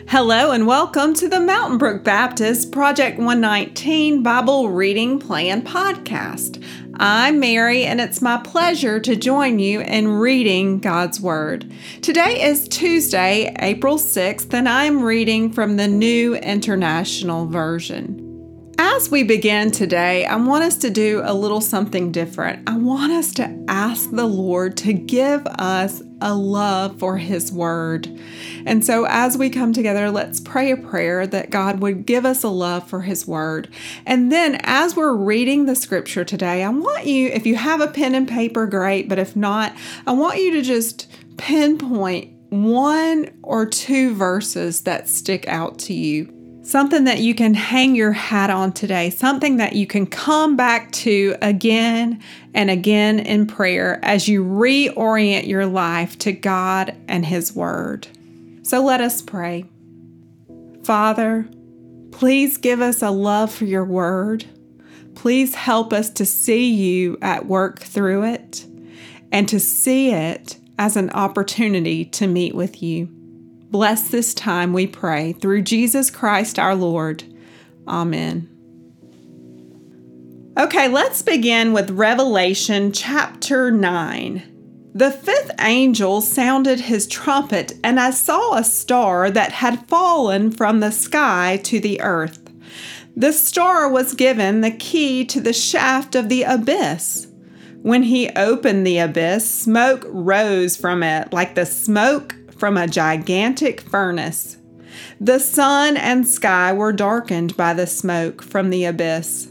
Hello and welcome to the Mountain Brook Baptist Project 119 Bible Reading Plan podcast. I'm Mary and it's my pleasure to join you in reading God's Word. Today is Tuesday, April 6th, and I'm reading from the New International Version. As we begin today, I want us to do a little something different. I want us to ask the Lord to give us a love for His Word. And so as we come together, let's pray a prayer that God would give us a love for His Word. And then as we're reading the scripture today, I want you, if you have a pen and paper, great, but if not, I want you to just pinpoint one or two verses that stick out to you. Something that you can hang your hat on today, something that you can come back to again and again in prayer as you reorient your life to God and His Word. So let us pray. Father, please give us a love for your Word. Please help us to see you at work through it and to see it as an opportunity to meet with you. Bless this time, we pray, through Jesus Christ our Lord. Amen. Okay, let's begin with Revelation chapter 9. The fifth angel sounded his trumpet, and I saw a star that had fallen from the sky to the earth. The star was given the key to the shaft of the abyss. When he opened the abyss, smoke rose from it like the smoke from a gigantic furnace. The sun and sky were darkened by the smoke from the abyss.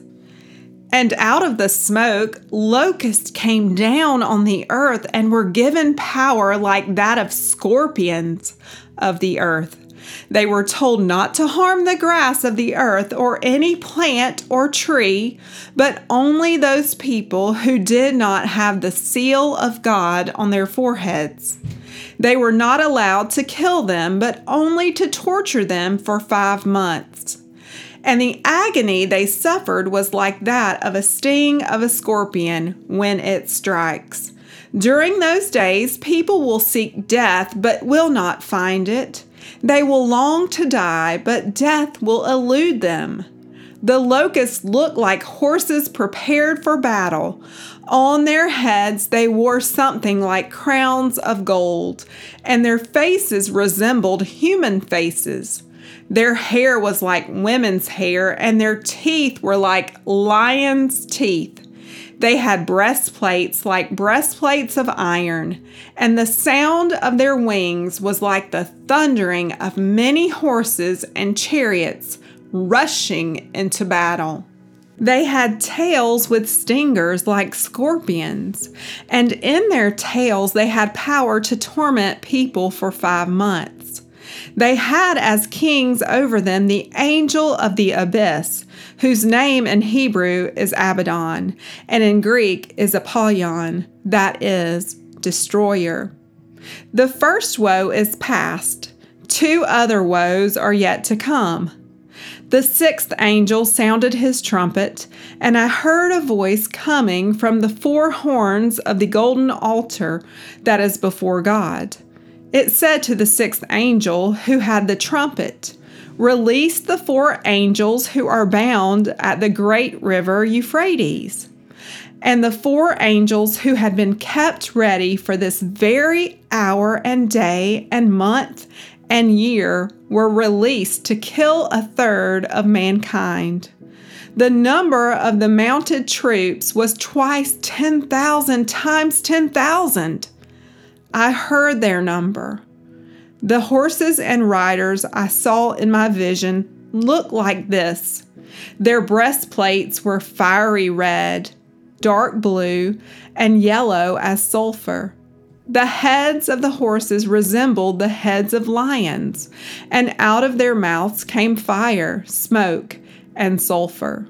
And out of the smoke, locusts came down on the earth and were given power like that of scorpions of the earth. They were told not to harm the grass of the earth or any plant or tree, but only those people who did not have the seal of God on their foreheads. They were not allowed to kill them, but only to torture them for 5 months. And the agony they suffered was like that of a sting of a scorpion when it strikes. During those days, people will seek death, but will not find it. They will long to die, but death will elude them. The locusts looked like horses prepared for battle. On their heads they wore something like crowns of gold, and their faces resembled human faces. Their hair was like women's hair, and their teeth were like lions' teeth. They had breastplates like breastplates of iron, and the sound of their wings was like the thundering of many horses and chariots rushing into battle. They had tails with stingers like scorpions, and in their tails they had power to torment people for 5 months. They had as kings over them the angel of the abyss, whose name in Hebrew is Abaddon, and in Greek is Apollyon, that is, destroyer. The first woe is past. 2 other woes are yet to come. The sixth angel sounded his trumpet, and I heard a voice coming from the 4 horns of the golden altar that is before God. It said to the sixth angel who had the trumpet, "Release the 4 angels who are bound at the great river Euphrates." And the 4 angels who had been kept ready for this very hour and day and month and year were released to kill 1/3 of mankind. The number of the mounted troops was twice 10,000 times 10,000. I heard their number. The horses and riders I saw in my vision looked like this. Their breastplates were fiery red, dark blue, and yellow as sulfur. The heads of the horses resembled the heads of lions, and out of their mouths came fire, smoke, and sulfur.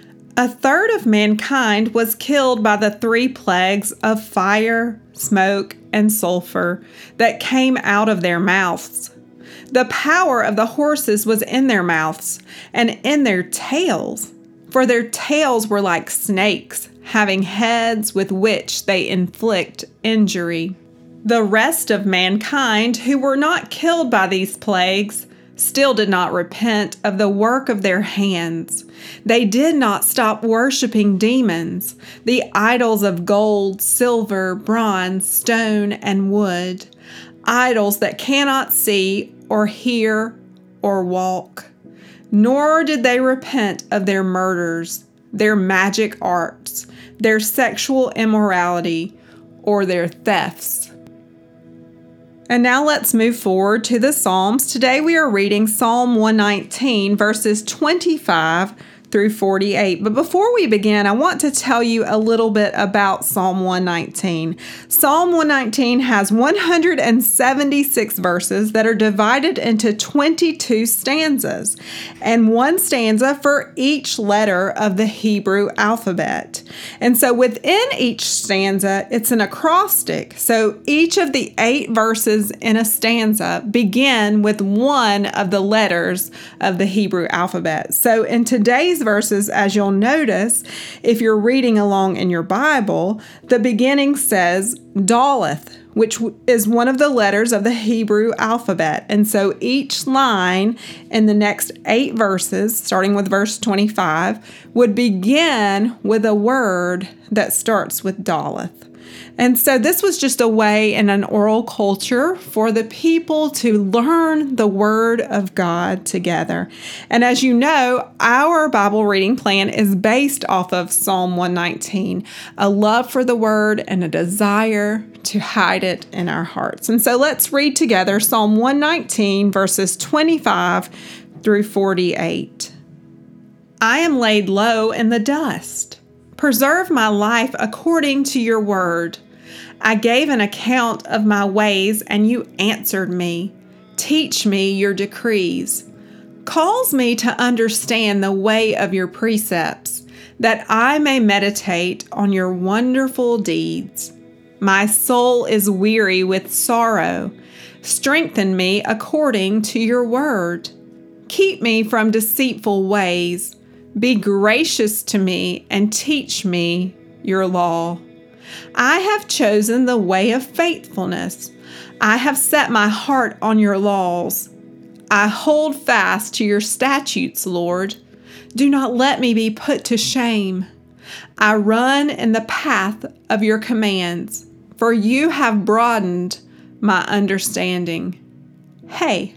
1/3 of mankind was killed by the 3 plagues of fire, smoke, and sulfur that came out of their mouths. The power of the horses was in their mouths and in their tails, for their tails were like snakes, having heads with which they inflict injury. The rest of mankind who were not killed by these plagues still did not repent of the work of their hands. They did not stop worshiping demons, the idols of gold, silver, bronze, stone, and wood, idols that cannot see or hear or walk. Nor did they repent of their murders, their magic arts, their sexual immorality, or their thefts. And now let's move forward to the Psalms. Today we are reading Psalm 119, verses 25 through 48. But before we begin, I want to tell you a little bit about Psalm 119. Psalm 119 has 176 verses that are divided into 22 stanzas, and one stanza for each letter of the Hebrew alphabet. And so within each stanza, it's an acrostic. So each of the 8 verses in a stanza begin with one of the letters of the Hebrew alphabet. So in today's verses, as you'll notice, if you're reading along in your Bible, the beginning says Daleth, which is one of the letters of the Hebrew alphabet. And so each line in the next 8 verses, starting with verse 25, would begin with a word that starts with Daleth. And so this was just a way in an oral culture for the people to learn the Word of God together. And as you know, our Bible reading plan is based off of Psalm 119, a love for the Word and a desire to hide it in our hearts. And so let's read together Psalm 119, verses 25 through 48. I am laid low in the dust. Preserve my life according to your word. I gave an account of my ways, and you answered me. Teach me your decrees. Cause me to understand the way of your precepts, that I may meditate on your wonderful deeds. My soul is weary with sorrow. Strengthen me according to your word. Keep me from deceitful ways. Be gracious to me and teach me your law. I have chosen the way of faithfulness. I have set my heart on your laws. I hold fast to your statutes, Lord. Do not let me be put to shame. I run in the path of your commands, for you have broadened my understanding. Hey,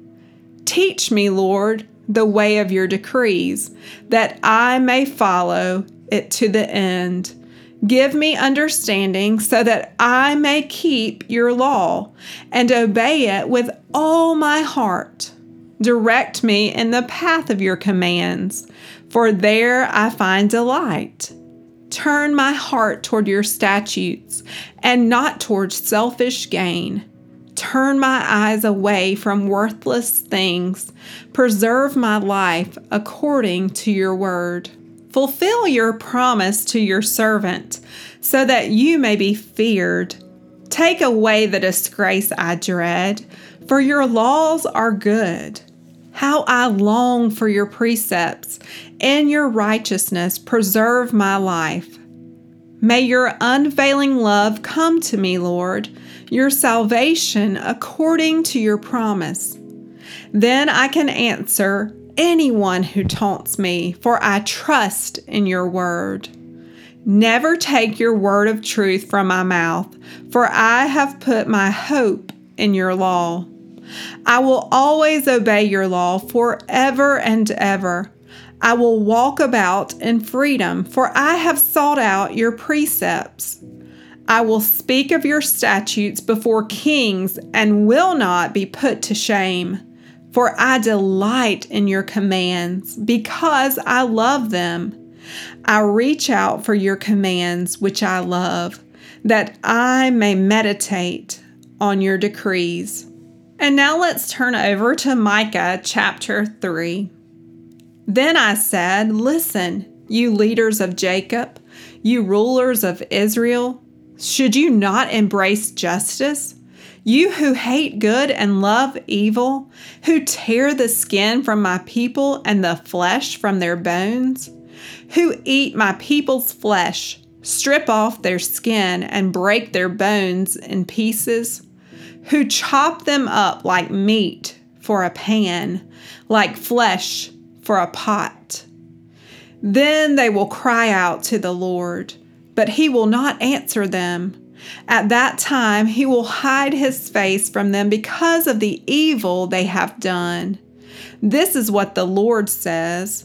teach me, Lord, the way of your decrees, that I may follow it to the end. Give me understanding so that I may keep your law and obey it with all my heart. Direct me in the path of your commands, for there I find delight. Turn my heart toward your statutes and not toward selfish gain. Turn my eyes away from worthless things. Preserve my life according to your word. Fulfill your promise to your servant, so that you may be feared. Take away the disgrace I dread, for your laws are good. How I long for your precepts. In your righteousness, preserve my life. May your unfailing love come to me, Lord, your salvation according to your promise. Then I can answer anyone who taunts me, for I trust in your word. Never take your word of truth from my mouth, for I have put my hope in your law. I will always obey your law forever and ever. I will walk about in freedom, for I have sought out your precepts. I will speak of your statutes before kings and will not be put to shame. For I delight in your commands because I love them. I reach out for your commands, which I love, that I may meditate on your decrees. And now let's turn over to Micah chapter 3. Then I said, listen, you leaders of Jacob, you rulers of Israel, should you not embrace justice? You who hate good and love evil, who tear the skin from my people and the flesh from their bones, who eat my people's flesh, strip off their skin and break their bones in pieces, who chop them up like meat for a pan, like flesh for a pot. Then they will cry out to the Lord, but he will not answer them. At that time, he will hide his face from them because of the evil they have done. This is what the Lord says.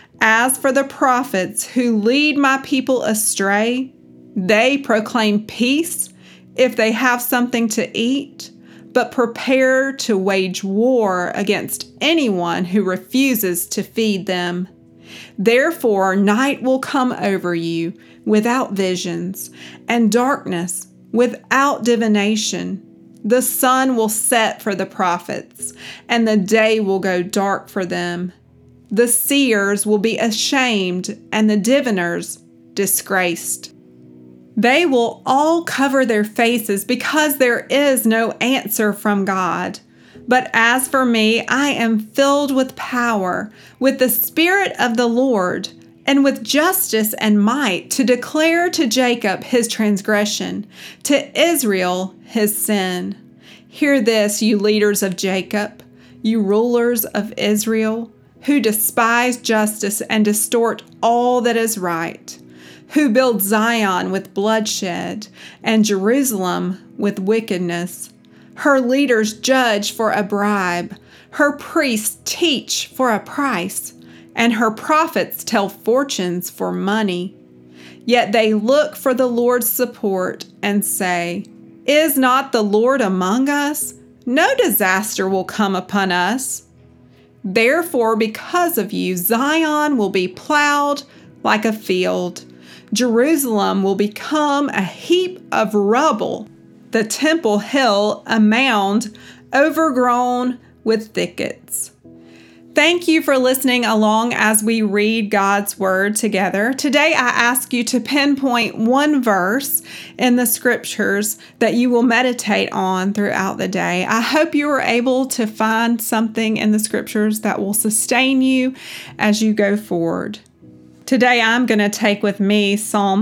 As for the prophets who lead my people astray, they proclaim peace if they have something to eat, but prepare to wage war against anyone who refuses to feed them. Therefore, night will come over you without visions, and darkness without divination. The sun will set for the prophets, and the day will go dark for them. The seers will be ashamed, and the diviners disgraced. They will all cover their faces because there is no answer from God. But as for me, I am filled with power, with the Spirit of the Lord, and with justice and might to declare to Jacob his transgression, to Israel his sin. Hear this, you leaders of Jacob, you rulers of Israel, who despise justice and distort all that is right, who build Zion with bloodshed and Jerusalem with wickedness. Her leaders judge for a bribe, her priests teach for a price, and her prophets tell fortunes for money. Yet they look for the Lord's support and say, "Is not the Lord among us? No disaster will come upon us." Therefore, because of you, Zion will be plowed like a field. Jerusalem will become a heap of rubble, the Temple Hill a mound overgrown with thickets. Thank you for listening along as we read God's Word together. Today I ask you to pinpoint one verse in the Scriptures that you will meditate on throughout the day. I hope you are able to find something in the Scriptures that will sustain you as you go forward. Today I'm going to take with me Psalm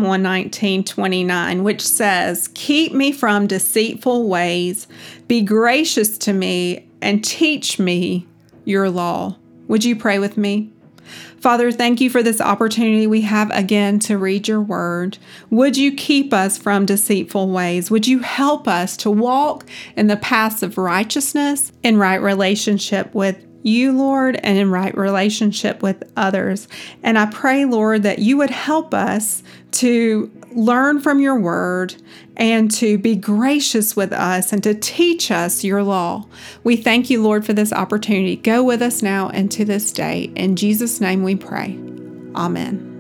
119:29, which says, "Keep me from deceitful ways, be gracious to me, and teach me your law." Would you pray with me? Father, thank you for this opportunity we have again to read your word. Would you keep us from deceitful ways? Would you help us to walk in the paths of righteousness, in right relationship with you, Lord, and in right relationship with others? And I pray, Lord, that you would help us to learn from your word and to be gracious with us and to teach us your law. We thank you, Lord, for this opportunity. Go with us now into this day. In Jesus' name we pray. Amen.